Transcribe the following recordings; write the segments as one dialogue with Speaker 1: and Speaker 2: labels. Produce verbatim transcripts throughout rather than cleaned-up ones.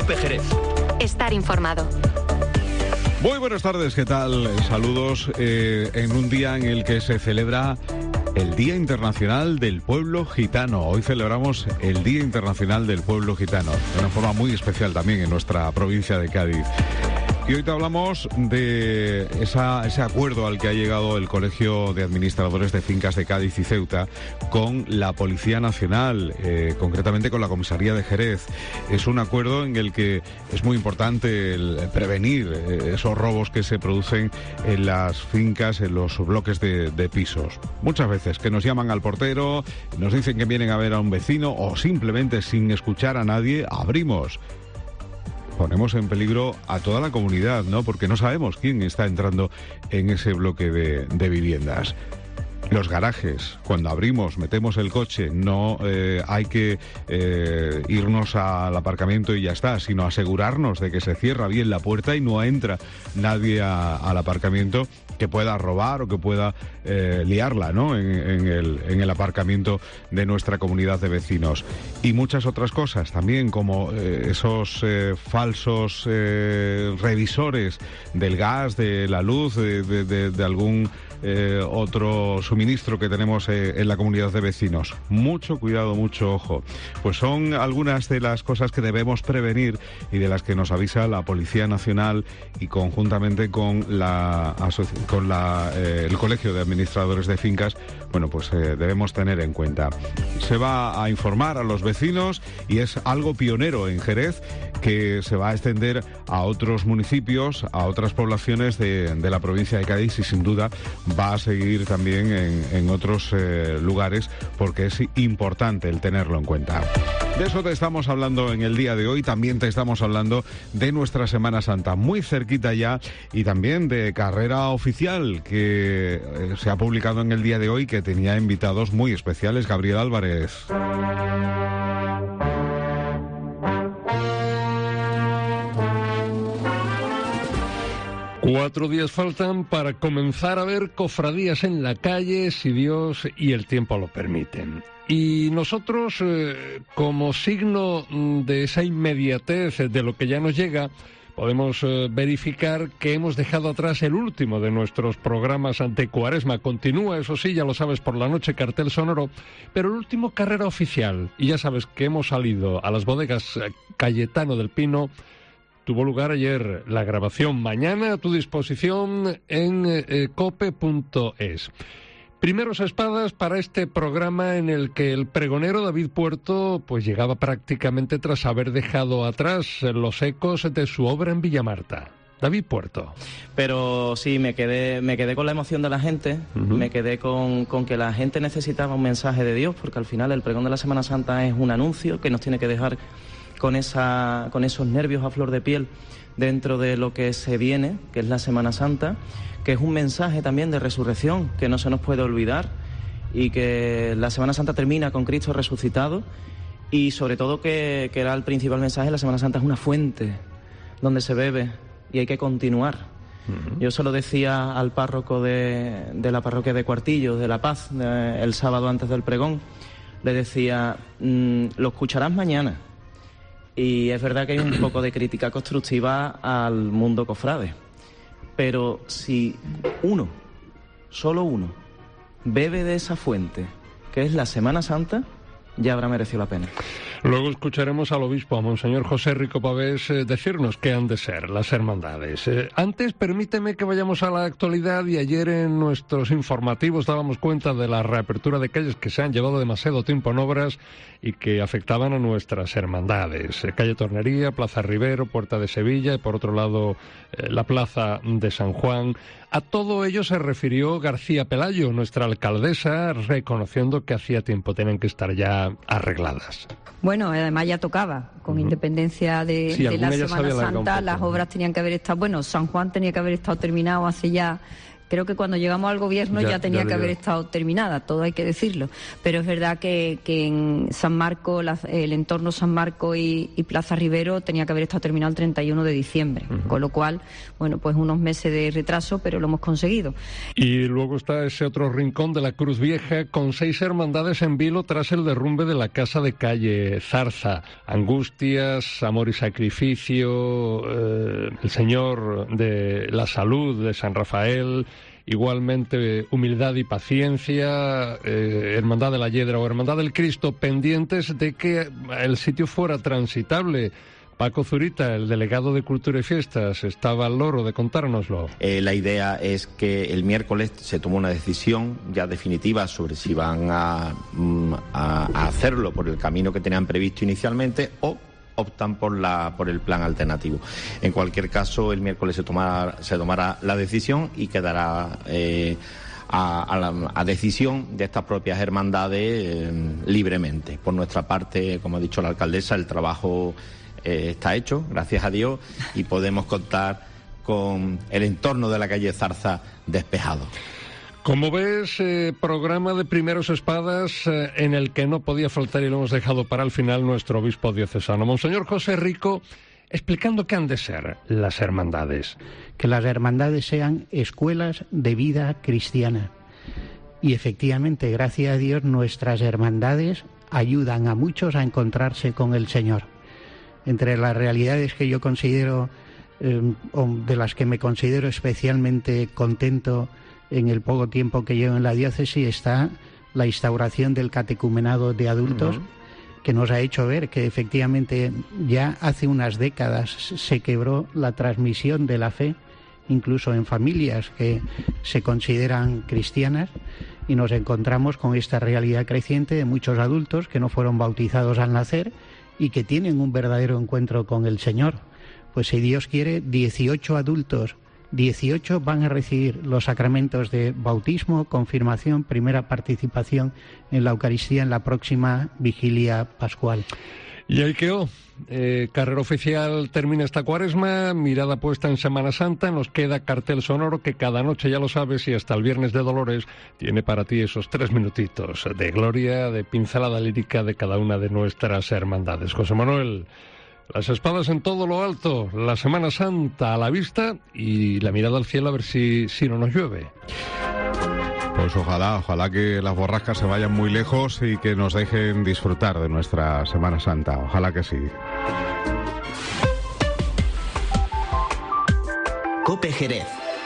Speaker 1: COPE Jerez.
Speaker 2: Estar informado.
Speaker 3: Muy buenas tardes, ¿qué tal? Saludos eh, en un día en el que se celebra el Día Internacional del Pueblo Gitano. Hoy celebramos el Día Internacional del Pueblo Gitano, de una forma muy especial también en nuestra provincia de Cádiz. Y hoy te hablamos de esa, ese acuerdo al que ha llegado el Colegio de Administradores de Fincas de Cádiz y Ceuta con la Policía Nacional, eh, concretamente con la Comisaría de Jerez. Es un acuerdo en el que es muy importante el prevenir eh, esos robos que se producen en las fincas, en los bloques de, de pisos. Muchas veces que nos llaman al portero, nos dicen que vienen a ver a un vecino o simplemente sin escuchar a nadie, abrimos. Ponemos en peligro a toda la comunidad, ¿no? Porque no sabemos quién está entrando en ese bloque de, de viviendas. Los garajes, cuando abrimos, metemos el coche, no eh, hay que eh, irnos al aparcamiento y ya está, sino asegurarnos de que se cierra bien la puerta y no entra nadie a, al aparcamiento que pueda robar o que pueda eh, liarla, ¿no? En, en, el, en el aparcamiento de nuestra comunidad de vecinos. Y muchas otras cosas también, como eh, esos eh, falsos eh, revisores del gas, de la luz, de, de, de, de algún eh, otro suministro que tenemos eh, en la comunidad de vecinos. Mucho cuidado, mucho ojo. Pues son algunas de las cosas que debemos prevenir y de las que nos avisa la Policía Nacional y conjuntamente con la asociación con la, eh, el Colegio de Administradores de Fincas, bueno, pues eh, debemos tener en cuenta. Se va a informar a los vecinos y es algo pionero en Jerez que se va a extender a otros municipios, a otras poblaciones de, de la provincia de Cádiz y sin duda va a seguir también en, en otros eh, lugares porque es importante el tenerlo en cuenta. De eso te estamos hablando en el día de hoy, también te estamos hablando de nuestra Semana Santa, muy cerquita ya, y también de carrera oficial que eh, se ha publicado en el día de hoy, que tenía invitados muy especiales. Gabriel Álvarez.
Speaker 4: Cuatro días faltan para comenzar a ver cofradías en la calle, si Dios y el tiempo lo permiten. Y nosotros, eh, como signo de esa inmediatez de lo que ya nos llega, podemos eh, verificar que hemos dejado atrás el último de nuestros programas ante Cuaresma. Continúa, eso sí, ya lo sabes, por la noche, cartel sonoro, pero el último carrera oficial, y ya sabes que hemos salido a las bodegas Cayetano del Pino. Tuvo lugar ayer la grabación, mañana a tu disposición en eh, cope punto es. Primeros espadas para este programa en el que el pregonero David Puerto pues llegaba prácticamente tras haber dejado atrás los ecos de su obra en Villamarta. David Puerto.
Speaker 5: Pero sí, me quedé, me quedé con la emoción de la gente, uh-huh. me quedé con, con que la gente necesitaba un mensaje de Dios, porque al final el pregón de la Semana Santa es un anuncio que nos tiene que dejar con esa, con esos nervios a flor de piel dentro de lo que se viene, que es la Semana Santa, que es un mensaje también de resurrección, que no se nos puede olvidar, y que la Semana Santa termina con Cristo resucitado, y sobre todo que, que era el principal mensaje, la Semana Santa es una fuente donde se bebe y hay que continuar. Uh-huh. Yo se lo decía al párroco de, de la parroquia de Cuartillo, de La Paz, de, el sábado antes del pregón, le decía, mmm, lo escucharás mañana. Y es verdad que hay un poco de crítica constructiva al mundo cofrade. Pero si uno, solo uno, bebe de esa fuente, que es la Semana Santa, ya habrá merecido la pena.
Speaker 4: Luego escucharemos al obispo, a Monseñor José Rico Pavés, eh, decirnos qué han de ser las hermandades. Eh, antes, permíteme que vayamos a la actualidad, y ayer en nuestros informativos dábamos cuenta de la reapertura de calles que se han llevado demasiado tiempo en obras y que afectaban a nuestras hermandades. Eh, calle Tornería, Plaza Rivero, Puerta de Sevilla y por otro lado eh, la Plaza de San Juan. A todo ello se refirió García Pelayo, nuestra alcaldesa, reconociendo que hacía tiempo tenían que estar ya arregladas.
Speaker 6: Bueno, además ya tocaba, con uh-huh. independencia de, sí, de la Semana Santa, las obras tenían que haber estado, bueno, San Juan tenía que haber estado terminado hace ya Creo que cuando llegamos al gobierno ya, ya tenía ya que haber estado terminada, todo hay que decirlo. Pero es verdad que, que en San Marco, la, el entorno San Marco y, y Plaza Rivero tenía que haber estado terminado el treinta y uno de diciembre. Uh-huh. Con lo cual, bueno, pues unos meses de retraso, pero lo hemos conseguido.
Speaker 4: Y luego está ese otro rincón de la Cruz Vieja con seis hermandades en vilo tras el derrumbe de la casa de calle Zarza. Angustias, Amor y Sacrificio, eh, el Señor de la Salud de San Rafael, igualmente Humildad y Paciencia, eh, Hermandad de la Hiedra o Hermandad del Cristo, pendientes de que el sitio fuera transitable. Paco Zurita, el delegado de Cultura y Fiestas, estaba al loro de contárnoslo.
Speaker 1: Eh, la idea es que el miércoles se tomó una decisión ya definitiva sobre si van a, a, a hacerlo por el camino que tenían previsto inicialmente o optan por la por el plan alternativo. En cualquier caso, el miércoles se tomará, se tomará la decisión y quedará eh, a, a, la, a decisión de estas propias hermandades eh, libremente. Por nuestra parte, como ha dicho la alcaldesa, el trabajo eh, está hecho, gracias a Dios, y podemos contar con el entorno de la calle Zarza despejado.
Speaker 4: Como ves, eh, programa de primeros espadas eh, en el que no podía faltar, y lo hemos dejado para el final, nuestro obispo diocesano, Monseñor José Rico, explicando qué han de ser las hermandades.
Speaker 2: Que las hermandades sean escuelas de vida cristiana. Y efectivamente, gracias a Dios, nuestras hermandades ayudan a muchos a encontrarse con el Señor. Entre las realidades que yo considero, eh, o de las que me considero especialmente contento en el poco tiempo que llevo en la diócesis, está la instauración del catecumenado de adultos, uh-huh. que nos ha hecho ver que efectivamente ya hace unas décadas se quebró la transmisión de la fe, incluso en familias que se consideran cristianas, y nos encontramos con esta realidad creciente de muchos adultos que no fueron bautizados al nacer y que tienen un verdadero encuentro con el Señor. Pues si Dios quiere, dieciocho adultos dieciocho van a recibir los sacramentos de bautismo, confirmación, primera participación en la Eucaristía en la próxima vigilia pascual.
Speaker 4: Y ahí quedó. Eh, carrera oficial termina esta cuaresma, mirada puesta en Semana Santa, nos queda cartel sonoro que cada noche, ya lo sabes, y hasta el Viernes de Dolores tiene para ti esos tres minutitos de gloria, de pincelada lírica de cada una de nuestras hermandades. José Manuel, las espadas en todo lo alto, la Semana Santa a la vista y la mirada al cielo a ver si, si no nos llueve.
Speaker 3: Pues ojalá, ojalá que las borrascas se vayan muy lejos y que nos dejen disfrutar de nuestra Semana Santa. Ojalá que sí.
Speaker 7: COPE Jerez.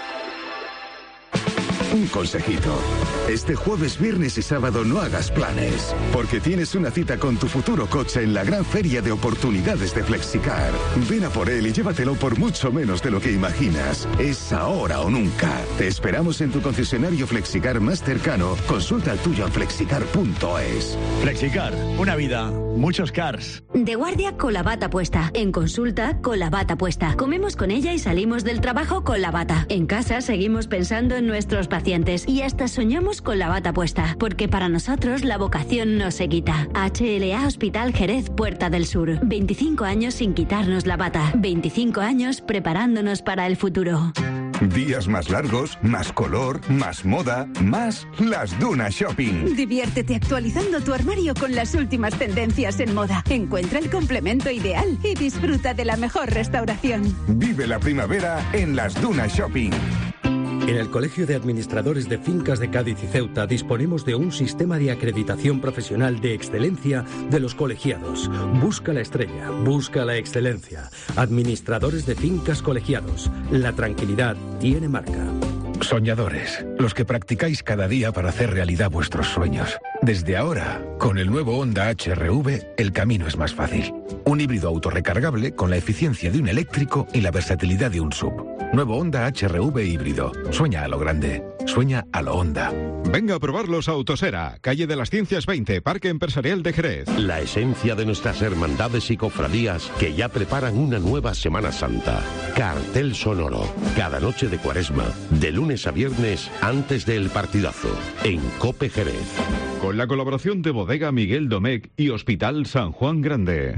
Speaker 8: Un consejito. Este jueves, viernes y sábado no hagas planes, porque tienes una cita con tu futuro coche en la gran feria de oportunidades de Flexicar. Ven a por él y llévatelo por mucho menos de lo que imaginas. Es ahora o nunca. Te esperamos en tu concesionario Flexicar más cercano. Consulta el tuyo en flexicar punto es.
Speaker 9: Flexicar, una vida, muchos cars.
Speaker 10: De guardia con la bata puesta. En consulta con la bata puesta. Comemos con ella y salimos del trabajo con la bata. En casa seguimos pensando en nuestros pacientes. Y hasta soñamos con la bata puesta, porque para nosotros la vocación no se quita. H L A Hospital Jerez, Puerta del Sur. veinticinco años sin quitarnos la bata. veinticinco años preparándonos para el futuro.
Speaker 8: Días más largos, más color, más moda, más Las Dunas Shopping.
Speaker 11: Diviértete actualizando tu armario con las últimas tendencias en moda. Encuentra el complemento ideal y disfruta de la mejor restauración.
Speaker 8: Vive la primavera en Las Dunas Shopping.
Speaker 12: En el Colegio de Administradores de Fincas de Cádiz y Ceuta disponemos de un sistema de acreditación profesional de excelencia de los colegiados. Busca la estrella, busca la excelencia. Administradores de Fincas Colegiados. La tranquilidad tiene marca.
Speaker 13: Soñadores, los que practicáis cada día para hacer realidad vuestros sueños. Desde ahora, con el nuevo Honda H R V, el camino es más fácil. Un híbrido autorrecargable con la eficiencia de un eléctrico y la versatilidad de un sub. Nuevo Honda H R V híbrido. Sueña a lo grande. Sueña a lo Honda.
Speaker 3: Venga a probarlos a Autosera, calle de las Ciencias veinte, Parque Empresarial de Jerez.
Speaker 14: La esencia de nuestras hermandades y cofradías que ya preparan una nueva Semana Santa. Cartel sonoro. Cada noche de Cuaresma, de lunes a viernes, antes del partidazo. En COPE Jerez.
Speaker 3: Con la colaboración de Bodega Miguel Domecq y Hospital San Juan Grande.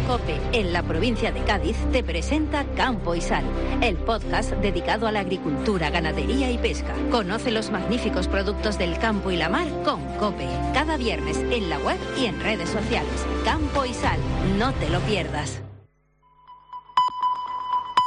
Speaker 7: COPE en la provincia de Cádiz te presenta Campo y Sal, el podcast dedicado a la agricultura, ganadería y pesca. Conoce los magníficos productos del campo y la mar con COPE. Cada viernes en la web y en redes sociales. Campo y Sal, no te lo pierdas.